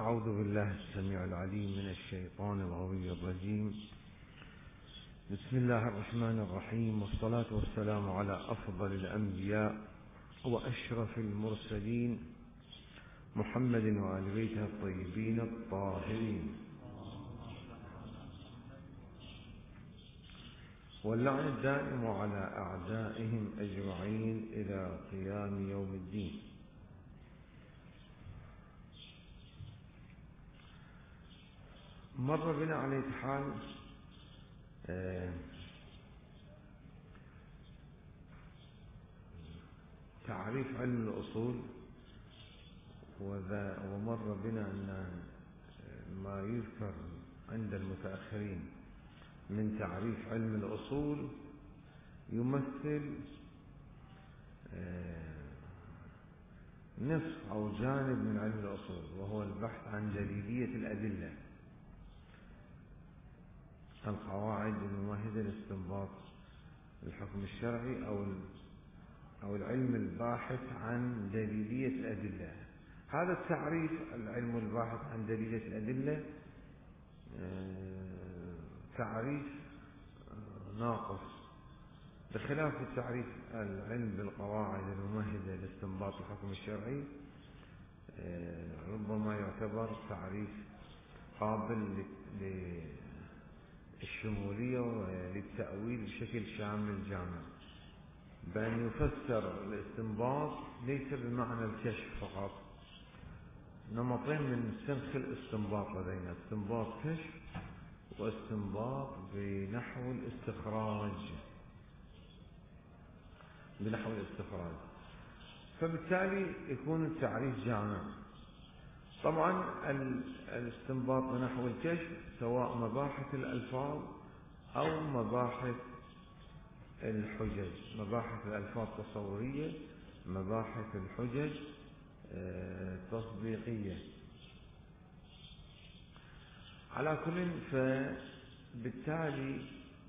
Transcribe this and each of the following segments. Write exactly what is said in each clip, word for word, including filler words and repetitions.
أعوذ بالله السميع العليم من الشيطان الغوي الرجيم. بسم الله الرحمن الرحيم، والصلاة والسلام على أفضل الأنبياء وأشرف المرسلين محمد وآل بيته الطيبين الطاهرين، واللعن الدائم على أعدائهم أجمعين إلى قيام يوم الدين. مر بنا على حال آه تعريف علم الأصول، ومر بنا أن ما يذكر عند المتأخرين من تعريف علم الأصول يمثل آه نصف أو جانب من علم الأصول، وهو البحث عن دليلية الأدلة، القواعد الممهدة لاستنباط الحكم الشرعي أو أو العلم الباحث عن دليلية الأدلة. هذا التعريف، العلم الباحث عن دليلية الأدلة، تعريف ناقص، بخلاف التعريف العلم بالقواعد الممهدة لاستنباط الحكم الشرعي، ربما يعتبر تعريف قابل للشمولية وللتأويل بشكل شامل جامع، بأن يفسر الاستنباط ليس بمعنى الكشف فقط. نمطين من سنخ الاستنباط لدينا: استنباط كشف، واستنباط بنحو الاستخراج بنحو الاستخراج فبالتالي يكون التعريف جامع. طبعا الاستنباط بنحو الكشف سواء مباحث الألفاظ أو مباحث الحجج، مباحث الألفاظ تصورية، مباحث الحجج تطبيقية. على كل، فبالتالي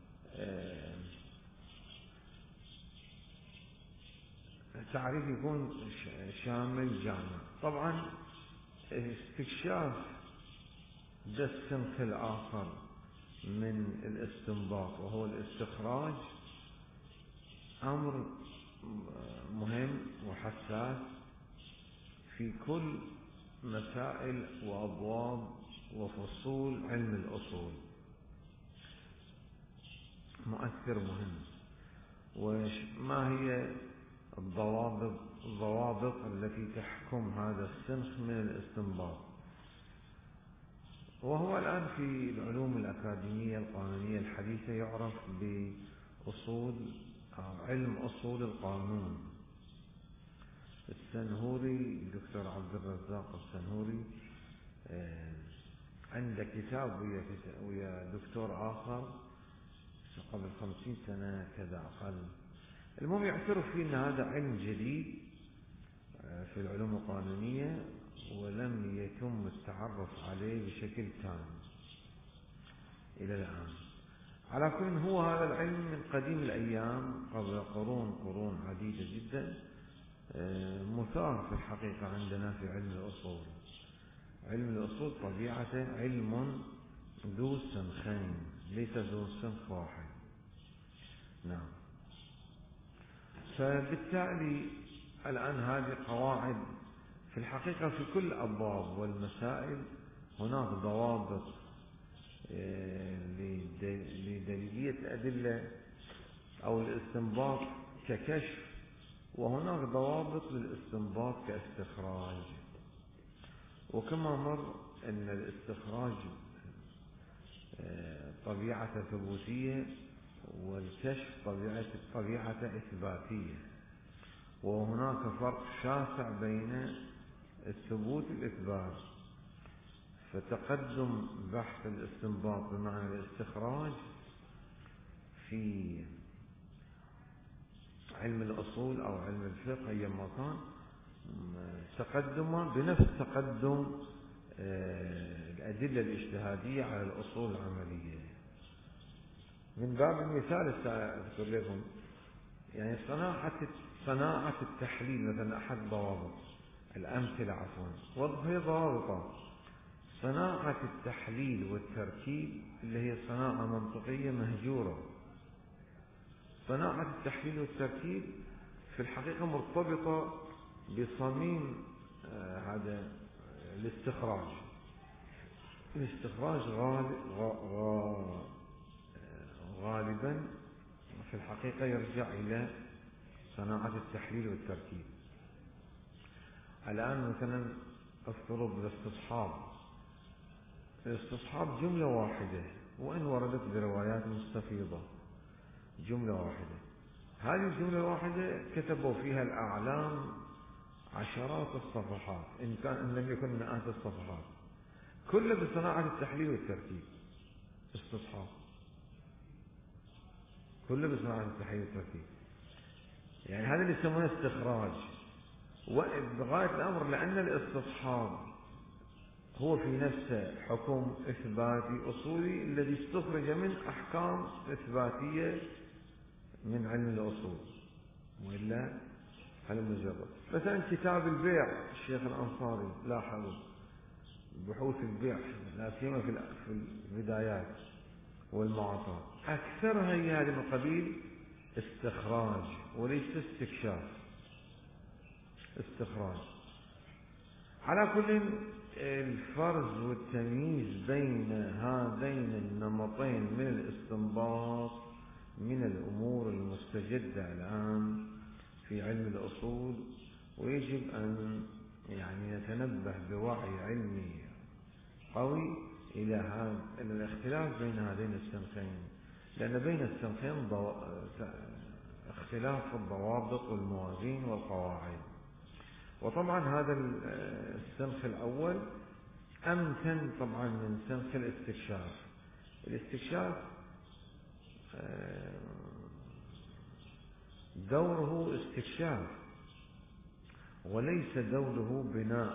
التعريف يكون شامل جامع. طبعا استكشاف ده السمت الآخر من الاستنباط وهو الاستخراج أمر مهم وحساس في كل مسائل وأبواب وفصول علم الأصول، مؤثر مهم. وما هي الضوابط الضوابط التي تحكم هذا السنخ من الاستنباط؟ وهو الآن في العلوم الأكاديمية القانونية الحديثة يعرف بأصول أو علم أصول القانون. السنهوري، الدكتور عبد الرزاق السنهوري، عنده كتاب ويا ويا دكتور آخر قبل خمسين سنة كذا أقل، المهم يعترف فيه أن هذا علم جديد في العلوم القانونية ولم يتم التعرف عليه بشكل تام إلى الآن. على كل، هو هذا العلم من قديم الأيام قبل قرون قرون عديدة جدا مثار في الحقيقة عندنا في علم الأصول. علم الأصول طبيعته علم ذو سنخين، ليس ذو سنخ واحد. نعم. فبالتالي الآن هذه قواعد في الحقيقة في كل الأبواب والمسائل هناك ضوابط لدليلية الأدلة أو الاستنباط ككشف، وهناك ضوابط للاستنباط كاستخراج. وكما مر أن الاستخراج طبيعة ثبوتية والكشف طبيعة طبيعة إثباتية، وهناك فرق شاسع بين الثبوت والإثبات. فتقدم بحث الاستنباط بمعنى الاستخراج في علم الأصول أو علم الفقه أيما كان تقدم بنفس تقدم الأدلة الاجتهادية على الأصول العملية. من باب المثال أذكر لكم يعني صناعة صناعة التحليل مثلا أحد ضوابط الأمثلة عفوا وهي ضوابط صناعة التحليل والتركيب اللي هي صناعة منطقية مهجورة. صناعة التحليل والتركيب في الحقيقة مرتبطة بصميم آه هذا آه الاستخراج. الاستخراج غالب غالب غالبا في الحقيقة يرجع إلى صناعة التحليل والتركيب. الآن مثلا افترض الاستصحاب. الاستصحاب جملة واحدة وإن وردت بروايات مستفيضة، جملة واحدة. هذه الجملة الواحدة كتبوا فيها الأعلام عشرات الصفحات، إن كان إن لم يكن مئات الصفحات، كله بصناعة التحليل والتركيب. استصحاب كله بصناعة التحليل والتركيب، يعني هذا اللي يسمونه استخراج. وبغاية الأمر لأن الاستصحاب هو في نفسه حكم إثباتي أصولي الذي استخرج من أحكام إثباتية من علم الأصول، وإلا علم مجرد. مثلا كتاب البيع الشيخ الأنصاري، لاحظوا بحوث البيع لا سيما في البدايات والمعاطات، أكثرها هي هذه من قبيل استخراج وليس استكشاف. استخراج. على كل، الفرز والتمييز بين هذين النمطين من الاستنباط من الأمور المستجدة الآن في علم الأصول، ويجب أن يعني نتنبه بوعي علمي قوي إلى هذا الاختلاف بين هذين السنخين، لأن بين السنخين ضو... اختلاف في الضوابط والموازين والقواعد. وطبعا هذا السنخ الأول أمتن طبعا من سنخ الاستكشاف. الاستكشاف دوره استكشاف وليس دوره بناء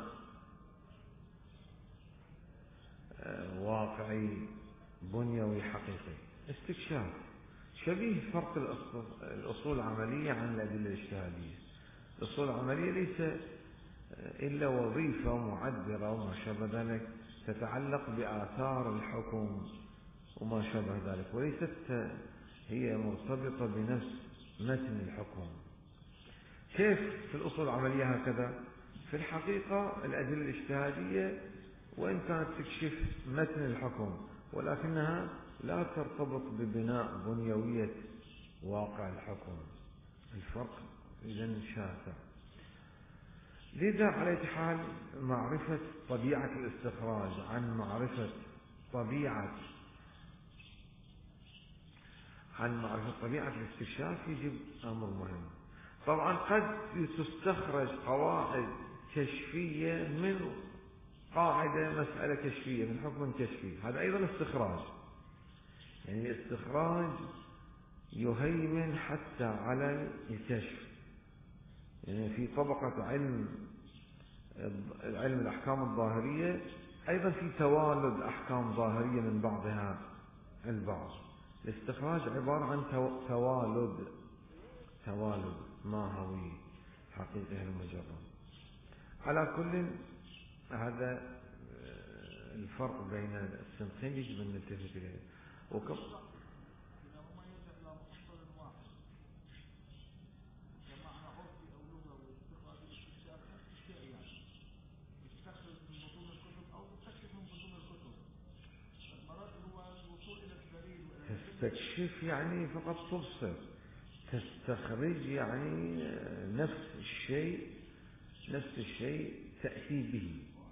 واقعي بنيوي حقيقي. استكشاف شبيه فرق الأصول العملية عن الأدلة الاجتهادية. الأصول العملية ليس إلا وظيفة معدرة وما شابه ذلك تتعلق بآثار الحكم وما شابه ذلك، وليست هي مرتبطة بنفس متن الحكم. كيف في الأصول العملية هكذا؟ في الحقيقة الأدلة الاجتهادية وإن كانت تكشف متن الحكم، ولكنها لا ترتبط ببناء بنيوية واقع الحكم. الفرق إذن شاسع. لذا على أي حال معرفة طبيعة الاستخراج عن معرفة طبيعة عن معرفة طبيعة الاستكشاف يجب أمر مهم. طبعا قد تستخرج قواعد كشفية من قاعدة مسألة كشفية من حكم كشفي، هذا أيضا استخراج. يعني الاستخراج يهيمن حتى على الكشف. يعني في طبقة علم علم الأحكام الظاهرية أيضا في توالد أحكام ظاهرية من بعضها البعض. الاستخراج عبارة عن توالد توالد ماهوي حقيقي المجرد. على كل، هذا الفرق بين السنخين يجب أن نلتفت إليه. وكم تستكشف يعني فقط تبصر، تستخرج يعني نفس الشيء نفس الشيء تأتي به.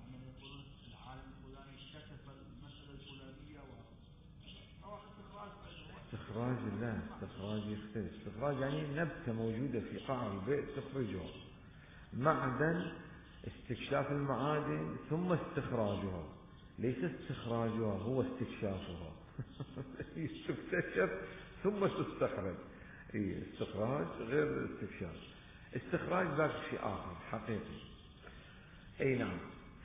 استخراج لا استخراج يختلف. استخراج يعني نبتة موجودة في قاع البئر تخرجها. معدن استكشاف المعادن ثم استخراجها، ليس استخراجها هو استكشافها. تكتشف ثم تستخرج. إيه، استخراج غير استكشاف. استخراج ذاك شيء آخر حقيقي. أي نعم.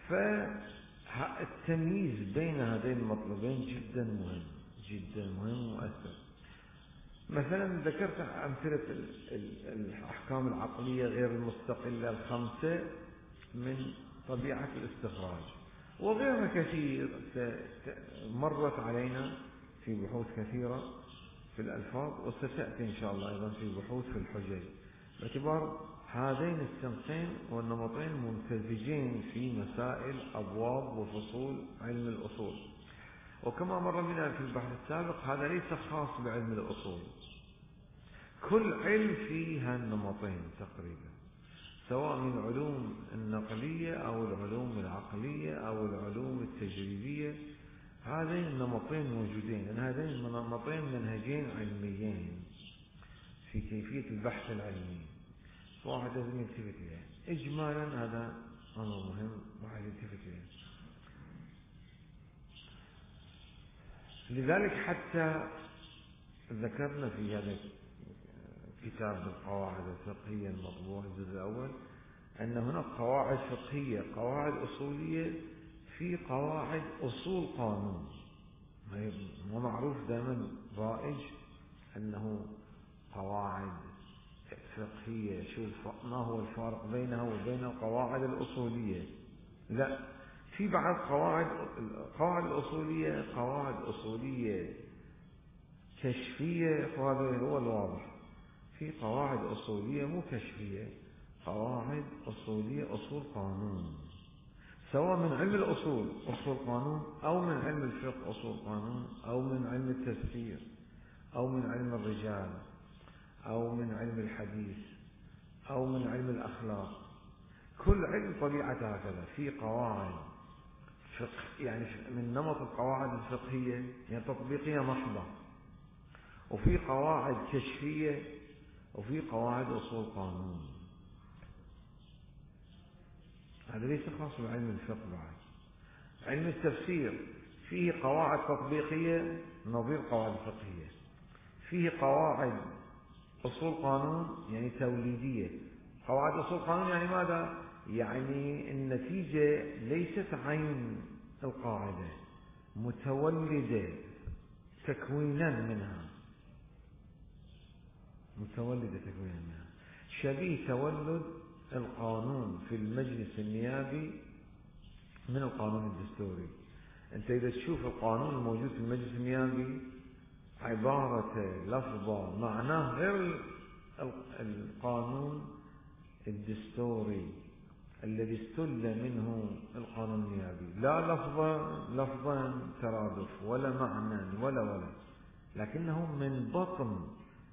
فالتمييز بين هذين المطلبين جدا مهم جدا مهم ومؤثر. مثلا ذكرت أمثلة الأحكام العقلية غير المستقلة الخمسة من طبيعة الاستخراج، وغيرها كثير مرت علينا في بحوث كثيرة في الألفاظ، وستأتي إن شاء الله أيضا في بحوث في الحجج، باعتبار هذين السنقين والنمطين ممتزجين في مسائل أبواب وفصول علم الأصول. وكما مر بنا في البحث السابق، هذا ليس خاص بعلم الأصول، كل علم فيه هالنمطين تقريبا، سواء من العلوم النقلية أو العلوم العقلية أو العلوم التجريبية، هذين النمطين موجودين، لأن هذين النمطين منهجين علميين في كيفية البحث العلمي، واحد لازم يلتفت إليه. إجمالا هذا أمر مهم واحد يلتفت إليه. لذلك حتى ذكرنا في هذا كتاب القواعد الفقهية المطبوع الجزء الأول أن هناك قواعد فقهية، قواعد أصولية، في قواعد أصول قانون. ومعروف دائما رائج أنه قواعد فقهية، شو ما هو الفارق بينها وبين القواعد الأصولية؟ لا، في بعض قواعد القواعد الأصولية قواعد أصولية كشفية، وهذا هو الواضح. في قواعد أصولية مو كشفية، قواعد أصولية أصول قانون، سواء من علم الأصول أصول قانون، أو من علم الفقه أصول قانون، أو من علم التفسير، أو من علم الرجال، أو من علم الحديث، أو من علم الأخلاق. كل علم طبيعته هكذا، في قواعد فقه يعني من نمط القواعد الفقهية يعني تطبيقية محضة، وفي قواعد كشفية، وفي قواعد أصول قانون. هذا ليس خاص بعلم الفقه بعد. علم التفسير فيه قواعد تطبيقية نظير قواعد فقهية، فيه قواعد أصول قانون يعني توليدية. قواعد أصول قانون يعني ماذا؟ يعني النتيجة ليست عين القاعدة، متولدة تكوينا منها، متولدة تكوينا منها، شبيه تولد القانون في المجلس النيابي من القانون الدستوري. أنت إذا تشوف القانون الموجود في المجلس النيابي عبارة لفظة معناه غير القانون الدستوري الذي استل منه القانون النيابي، لا لفظا لفظا ترادف ولا معنى ولا ولا، لكنه من بطن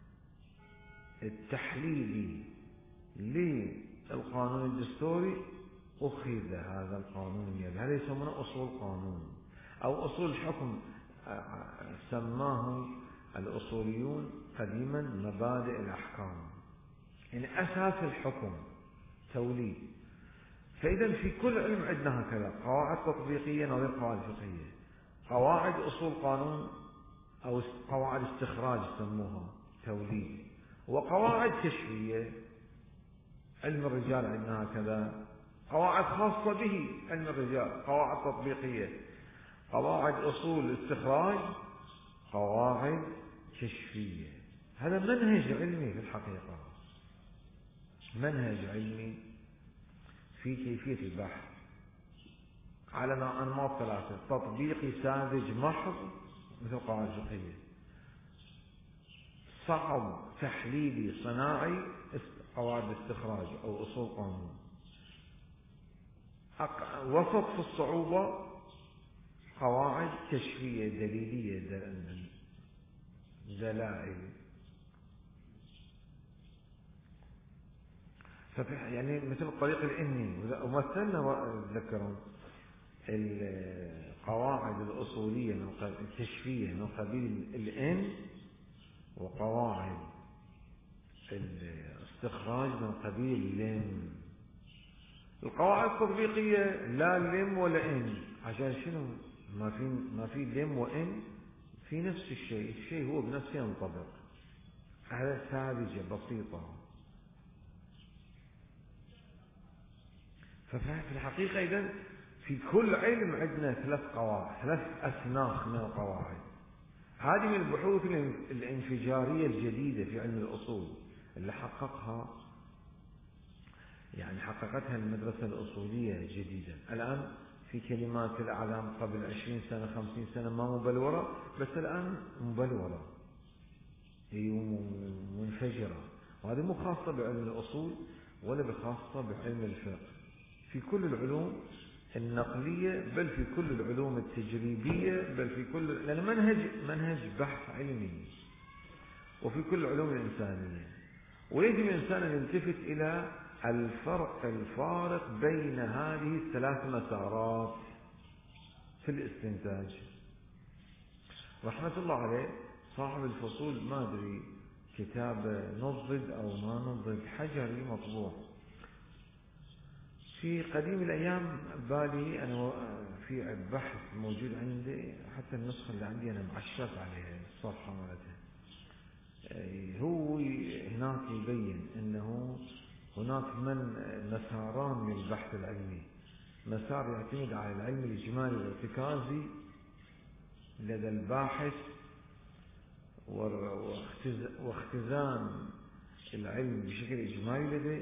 التحليلي للقانون الدستوري أخذ هذا القانون النيابي. هذا يسمونه أصول قانون أو أصول حكم، سماه الأصوليون قديما مبادئ الأحكام، يعني أساس الحكم توليد. فإذا في كل علم عندنا هكذا قواعد تطبيقية نظير قواعد فقهية، قواعد أصول قانون أو قواعد استخراج يسموها توليد، وقواعد كشفية. علم الرجال عندنا هكذا قواعد خاصة به، علم الرجال قواعد تطبيقية، قواعد أصول استخراج، قواعد كشفية. هذا منهج علمي في الحقيقة، منهج علمي في كيفية البحث على أنماط ثلاثة: تطبيقي ساذج محض مثل قواعد فقهية، صعب تحليلي صناعي قواعد استخراج أو أصول قانون، وسط في الصعوبة قواعد كشفية دليلية دلائل. يعني مثل الطريق الإني، ومثلنا تذكرون القواعد الأصولية الكشفية من قبيل الإن، وقواعد الاستخراج من قبيل اللم. القواعد التطبيقية لا لم ولا إن، عشان شنو؟ ما في ما في لم وإن، في نفس الشيء، الشيء هو بنفسه ينطبق. هذا ساذجة بسيطة. ففي الحقيقة إذن في كل علم عندنا ثلاث قواعد، ثلاث أسناخ من القواعد. هذه من البحوث الانفجارية الجديدة في علم الأصول اللي حققها يعني حققتها المدرسة الأصولية جديدة. الآن في كلمات الأعلام قبل عشرين سنة خمسين سنة ما مبلورة، بس الآن مبلورة ومنفجرة. وهذه مو خاصة بعلم الأصول ولا بخاصة بعلم الفقه، في كل العلوم النقلية، بل في كل العلوم التجريبية، بل في كل، لأن منهج منهج بحث علمي، وفي كل العلوم الإنسانية. ويجب الإنسان أن يلتفت إلى الفرق الفارق بين هذه الثلاث مسارات في الاستنتاج. رحمة الله عليه صاحب الفصول، ما أدري كتاب نضد أو ما نضد، حجري مطبوع في قديم الأيام، بالي أنا في بحث موجود عندي، حتى النسخة اللي عندي أنا معشرت عليها الصفحة مالتها. هو هناك يبين أنه هناك من مساران للبحث العلمي، مسار يعتمد على العلم الإجمالي الارتكازي لدى الباحث واختزان العلم بشكل إجمالي لديه،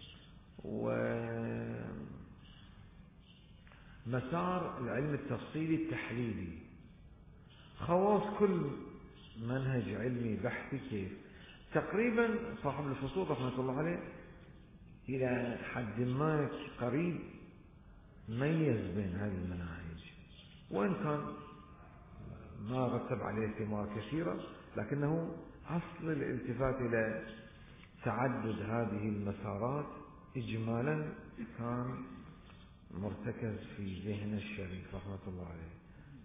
ومسار العلم التفصيلي التحليلي. خواص كل منهج علمي بحثي كيف؟ تقريبا صاحب الفصول رحمة الله عليه إلى حد ما قريب ميز بين هذه المناهج، وإن كان ما رتب عليه ثمار كثيرة، لكنه أصل الالتفات إلى تعدد هذه المسارات إجمالا كان مرتكز في ذهن الشريف رحمة الله عليه.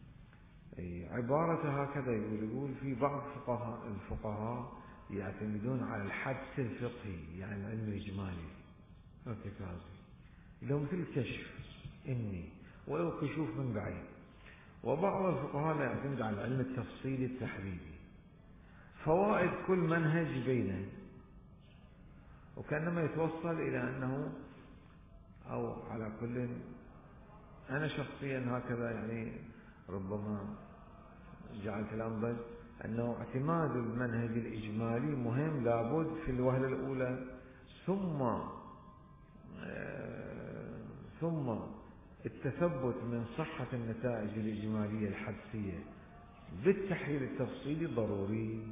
عبارة هكذا يقول يقول في بعض فقهاء الفقهاء يعتمدون على الحدس الفقهي، يعني العلم الإجمالي ارتكازي، اللي هو مثل الكشف إني ولو كشوف من بعيد. وبعض الفقهاء لا يعتمد على العلم التفصيلي التحريري. فوائد كل منهج بينه، وكأنما يتوصل إلى أنه، أو على كل، أنا شخصيا هكذا يعني ربما جعلت الأنظر أنه اعتماد المنهج الإجمالي مهم لابد في الوهلة الأولى، ثم آه ثم التثبت من صحة النتائج الإجمالية الحدسية بالتحليل التفصيلي ضروري.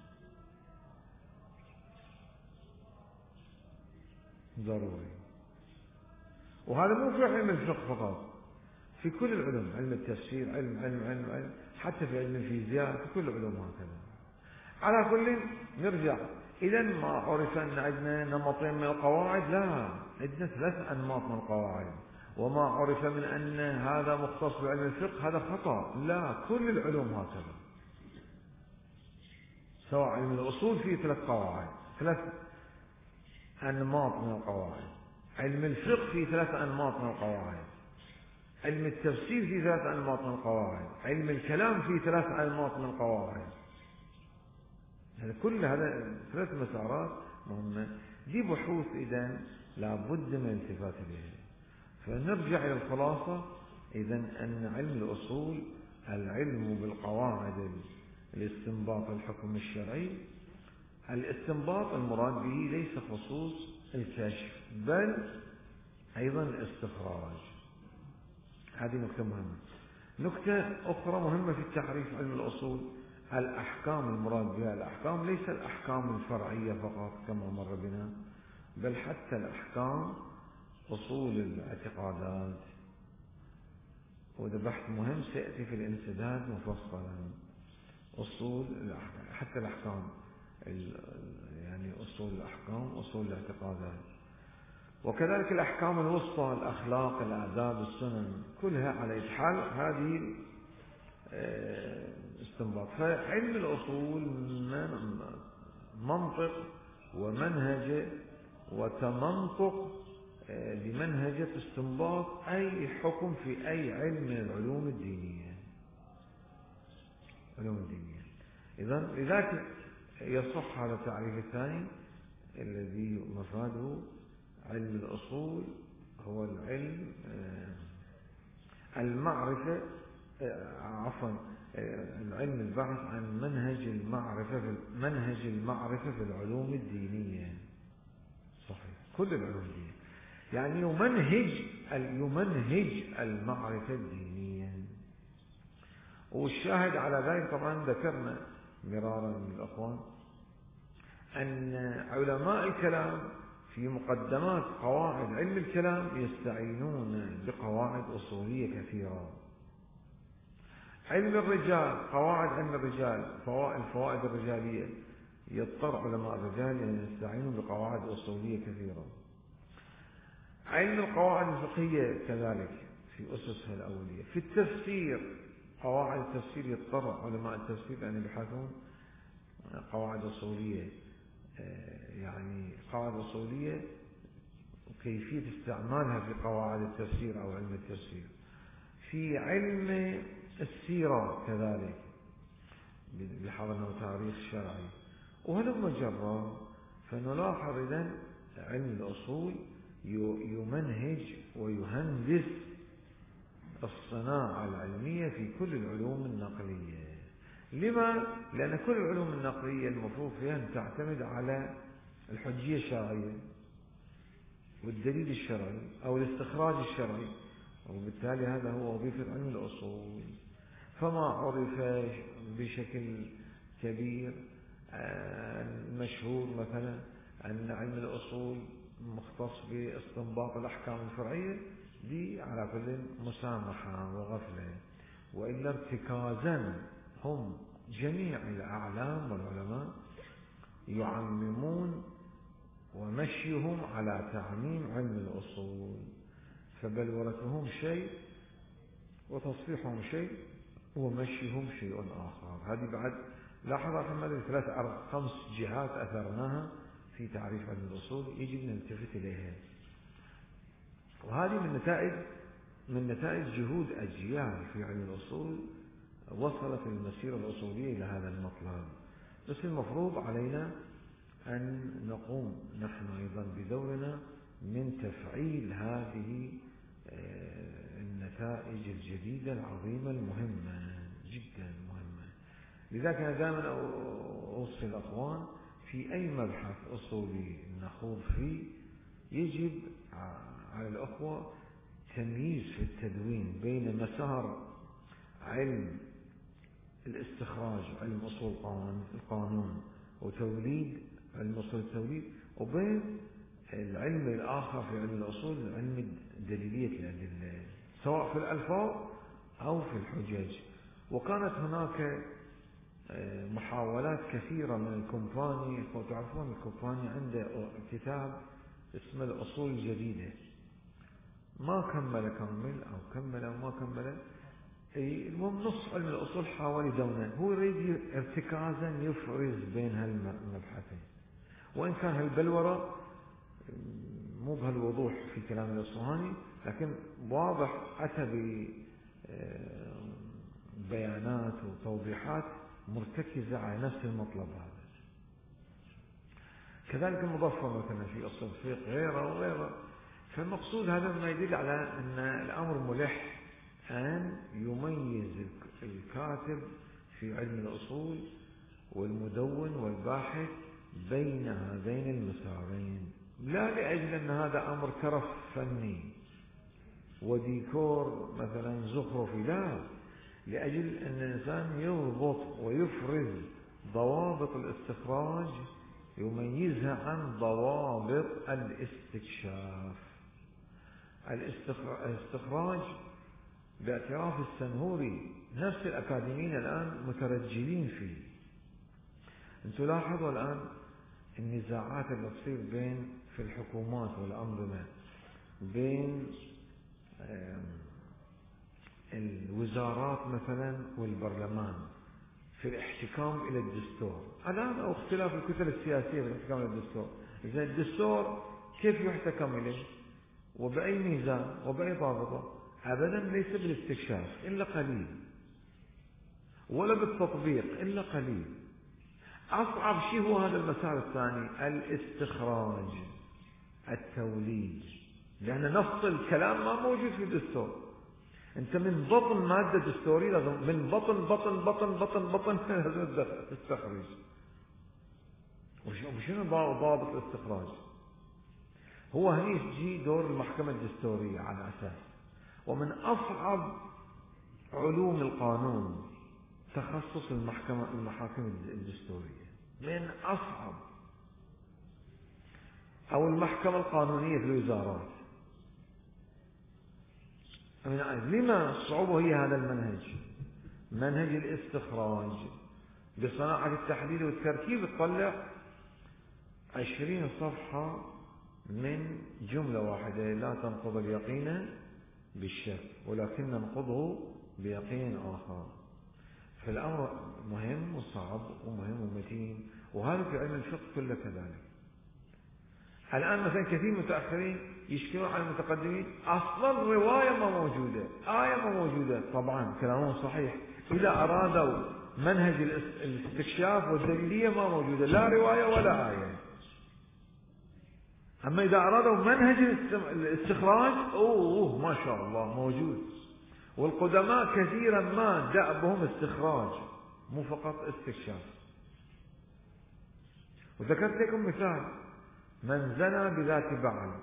ضروري. وهذا مو في علم الفقه فقط، في كل العلوم، علم التفسير، علم علم علم علم حتى في علم الفيزياء، في كل العلوم هكذا. على كل نرجع، إذا ما عرف أن عندنا نمطين من القواعد، لا، عندنا ثلاث أنماط من القواعد. وما عرف من أن هذا مختص بعلم الفقه هذا خطأ، لا، كل العلوم هكذا. سواء علم الأصول فيه ثلاث قواعد، ثلاث أنماط من القواعد. علم الفقه فيه ثلاث أنماط من القواعد. علم التفسير فيه ثلاث أنماط من القواعد. علم الكلام فيه ثلاث أنماط من القواعد. يعني كل هذا ثلاث مسارات مهمة، دي بحوث إذن لابد من الالتفات إليها. فنرجع إلى الخلاصة إذن أن علم الأصول العلم بالقواعد الاستنباط الحكم الشرعي. الاستنباط المراد به ليس خصوص الكشف، بل أيضا الاستخراج. هذه نكتة مهمة. نكتة أخرى مهمة في التعريف علم الأصول، الأحكام المراد بها الأحكام ليس الأحكام الفرعية فقط كما مر بنا، بل حتى الأحكام أصول الاعتقادات. وهذا بحث مهم سيأتي في الانسداد مفصلا. أصول حتى الأحكام، يعني أصول الأحكام، أصول الاعتقادات، وكذلك الأحكام الوسطى، الأخلاق، الآداب، السنن، كلها على إجحال هذه استنباط. فعلم الأصول منطق ومنهج وتمنطق لمنهجة استنباط أي حكم في أي علم من العلوم الدينية. علوم الدينية. إذن لذلك يصح هذا التعريف الثاني الذي مفاده علم الأصول هو العلم المعرفة، عفوا العلم البحث عن منهج المعرفة في منهج المعرفة في العلوم الدينية. صحيح، كل العلوم الدينية يعني يمنهج يمنهج المعرفة الدينية. والشاهد على ذلك طبعا ذكرنا مرارا من الأخوان أن علماء الكلام في مقدمات قواعد علم الكلام يستعينون بقواعد أصولية كثيرة. علم الرجال، قواعد علم الرجال، الفوائد الرجالية، يضطر علماء الرجال أن يستعينوا بقواعد أصولية كثيرة. علم القواعد الفقهية كذلك في أسسها الأولية. في التفسير، قواعد التفسير يضطر علماء التفسير أن يبحثون قواعد أصولية، يعني قواعد أصولية وكيفية استعمالها في قواعد التفسير أو علم التفسير. في علم السيرة كذلك بحضر أنه تاريخ شرعي. وهلما جرى فنلاحظ إذن علم الأصول يمنهج ويهندس الصناعة العلمية في كل العلوم النقلية. لما؟ لأن كل العلوم النقلية المفروض فيها أن تعتمد على الحجية الشرعية والدليل الشرعي أو الاستخراج الشرعي، وبالتالي هذا هو وظيفة علم الأصول. فما عرف بشكل كبير مشهور مثلا أن علم الأصول مختص باستنباط الأحكام الفرعية، دي على كل مسامحة وغفلة، وإلا ارتكازا هم جميع الأعلام والعلماء يعممون ومشيهم على تعميم علم الأصول، فبلورتهم شيء وتصفيحهم شيء ومشيهم شيء آخر. هذه بعد لاحظ أحمد ثلاث أربع خمس جهات أثرناها في تعريف علم الأصول يجب نلتفت إليها، وهذه من نتائج من نتائج جهود أجيال في علم الأصول وصلت المسيرة الأصولية إلى هذا المطلب. بس المفروض علينا أن نقوم نحن أيضا بدورنا من تفعيل هذه النتائج الجديدة العظيمة المهمة جدا مهمة. لذلك أنا دائما أوصي الأخوان في أي مبحث أصولي نخوض فيه يجب على الأخوة تمييز في التدوين بين مسار علم الاستخراج علم أصول القانون وتوليد علم أصول التوليد، وبين العلم الآخر في علم الأصول علم دليلية الأدلة سواء في الألفاظ أو في الحجج. وكانت هناك محاولات كثيرة من الكومباني، وتعرفون الكومباني عنده كتاب اسمه الأصول الجديدة، ما كمل كمل أو كمل أو ما كمل، المهم نص علم الأصول حاول يدونه، هو يريد ارتكازا يفرز بين هالمبحثين، وإن كان هالبلورة مو بهالوضوح في كلام الأصفهاني، لكن واضح أتى ببيانات وتوضيحات مرتكزة على نفس المطلب هذا. كذلك المظفر مثلا في أصل الفقه غيره وغيره. فالمقصود هذا ما يدل على أن الأمر ملح أن يميز الكاتب في علم الأصول والمدون والباحث بين هذين المسارين، لا لأجل أن هذا أمر ترف فني وديكور مثلا زخرفي، لا، لأجل أن الإنسان يضبط ويفرز ضوابط الاستخراج يميزها عن ضوابط الاستكشاف. الاستخراج باعتراف السنهوري نفس الأكاديميين الآن مترجلين فيه. أنتم لاحظوا الآن النزاعات اللي تصير بين في الحكومات والأنظمة بين الوزارات مثلا والبرلمان في الاحتكام إلى الدستور الآن، أو اختلاف الكتل السياسية في الاحتكام إلى الدستور. إذا الدستور كيف يحتكم إليه وبأي ميزان وبأي ضابطة؟ أبدا ليس بالاستكشاف إلا قليل، ولا بالتطبيق إلا قليل. أصعب شيء هو هذا المسار الثاني، الاستخراج التوليد، لأن نص الكلام ما موجود في الدستور. أنت من بطن مادة دستورية لازم من بطن بطن بطن بطن بطن لازم تستخرج. وشنو ضابط الاستخراج؟ هو هني يجي دور المحكمة الدستورية على أساس، ومن أصعب علوم القانون تخصص المحكمة المحاكم الدستورية، من أصعب، أو المحكمة القانونية في الوزارات. لما الصعوبة؟ هي هذا المنهج، منهج الاستخراج بصناعة التحليل والتركيب. تطلع عشرين صفحة من جملة واحدة: لا تنقض اليقين بالشك ولكن ننقضه بيقين آخر. فالأمر مهم وصعب ومهم ومتين، وهذا في علم الفقه كله كذلك. الآن مثلا كثير متأخرين يشكلون على المتقدمين: أصلا رواية ما موجودة، آية ما موجودة. طبعا كلامهم صحيح، إذا أرادوا منهج الاستكشاف والدليلية ما موجودة لا رواية ولا آية. أما إذا أرادوا منهج الاستخراج أوه ما شاء الله موجود. والقدماء كثيرا ما دأبهم استخراج مو فقط استكشاف. وذكرت لكم مثال: من زنى بذات بعل،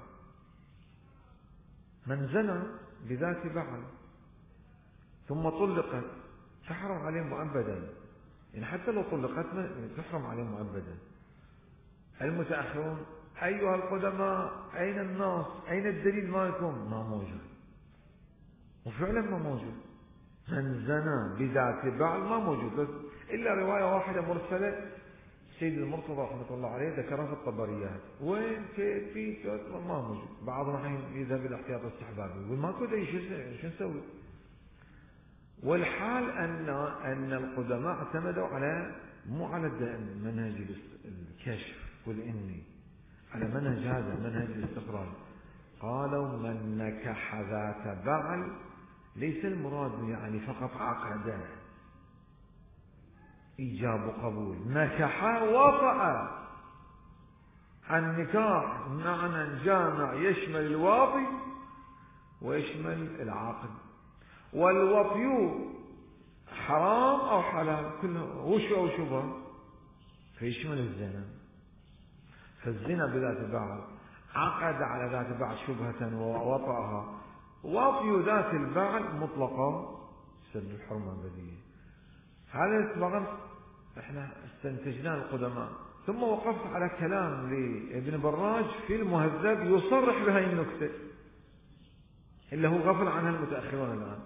من زنى بذات بعل ثم طلقت تحرم عليه مؤبدا، يعني حتى لو طلقت تحرم عليه مؤبدا. المتأخرون: أيها القدماء أين النص؟ أين الدليل مالكم؟ ما موجود. وفعلا ما موجود. من زنى بذات بعل ما موجود إلا رواية واحدة مرسلة سيد المرتضى رحمة الله عليه ذكرها في الطبريات. وين كيف في ما موجود. بعضنا الحين يذهب إلى احتياط استحبابي وماكو دليل، شو نسوي؟ والحال أن أن القدماء اعتمدوا على مو على منهج الكشف والإني، على منهج هذا منهج الاستقرار. قالوا: من نكح ذات بعل ليس المراد يعني فقط عقد إيجاب وقبول، نكح وطأ. النكاح معنى جامع يشمل الواطي ويشمل العاقد، والوطي حرام أو حلال كله وش أو شبه فيشمل الزنا. فالزنا بذات بعل عقد على ذات بعل شبهة ووطأها. وطي ذات البعل مطلقة سد الحرمة البديهية. هذا طبعا احنا استنتجناه القدماء. ثم وقفت على كلام لابن براج في المهذب يصرح بهذه النكتة اللي هو غفل عنها المتأخرون الآن.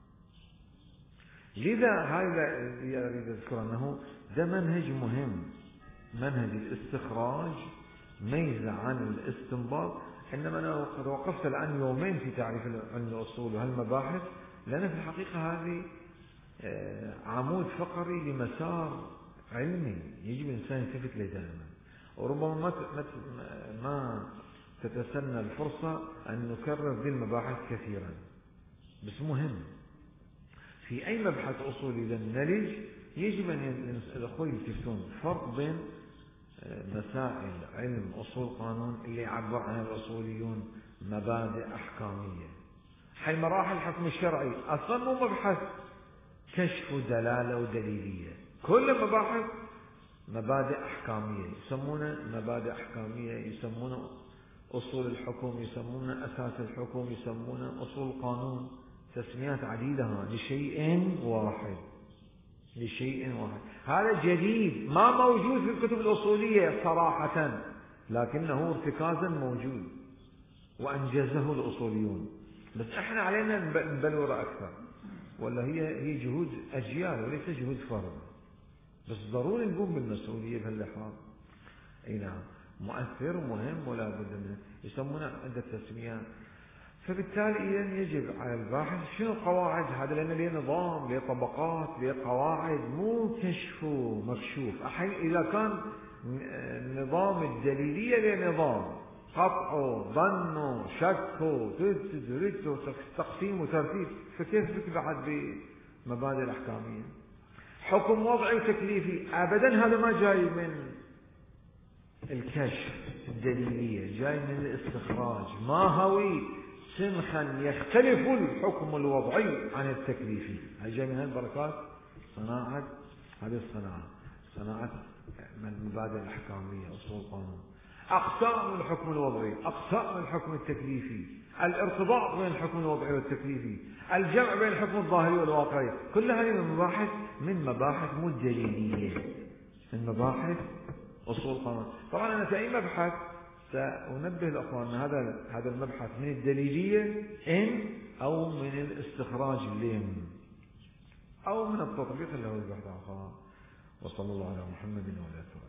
لذا هذا اللي أريد أذكر أنه ده منهج مهم، منهج الاستخراج ميزة عن الاستنباط. إنما أنا قد وقفت الآن يومين في تعريف علم الأصول وهالمباحث، لأن في الحقيقة هذه عمود فقري لمسار علمي يجب الإنسان يلتفت له دائما. وربما ما ما تتسنى الفرصة أن نكرر ذي المباحث كثيرا، بس مهم في أي مبحث أصولي إذا نلج يجب أن الأخوة يلتفتون فرق بين مسائل علم أصول قانون اللي يعبر عنها الأصوليون مبادئ أحكامية. حي مراحل الحكم الشرعي أصلا مو مبحث كشف ودلالة ودليلية، كل مباحث مبادئ أحكامية، يسمونه مبادئ أحكامية، يسمونه أصول الحكم، يسمونه أساس الحكم، يسمونه أصول القانون، تسميات عديدة لشيء واحد، لشيء واحد. هذا جديد ما موجود في الكتب الأصولية صراحة، لكنه ارتكازا موجود وأنجزه الأصوليون. بس احنا علينا نبلور أكثر، ولا هي هي جهود أجيال وليس جهود فرد. بس ضروري نقوم بالمسؤولية بهاللحاظ. اي نعم، مؤثر ومهم ولا بد منه، يسمونه عدة تسميات. فبالتالي إذن يجب على الباحث شنو القواعد هذا، لأن له نظام، له طبقات، له قواعد، مو كشف مكشوف. أحيانا إذا كان نظام الدليلية له نظام قطع ظن شك تقسيم وترتيب، فكيف بك بعد بمبادئ الأحكامية؟ حكم وضعي وتكليفي أبدا هذا ما جاي من الكشف الدليلية، جاي من الاستخراج. ما هوي سنخا يختلف الحكم الوضعي عن التكليفي، هاي جاي من هالبركات صناعة هذه الصناعة، صناعة من المبادئ الأحكامية أصول القانون. أقسام الحكم الوضعي، أقسام الحكم التكليفي، الارتباط بين الحكم الوضعي والتكليفي، الجمع بين الحكم الظاهري والواقعي، كل هذه من مباحث من مباحث مو دليلية، من مباحث أصول قانون. طبعا أنا في أي مبحث سأنبه الأخوان أن هذا هذا المبحث من الدليلية إن أو من الاستخراج لين أو من التطبيق اللي هو البحث الآخر. وصلى الله على محمد وعلى آله.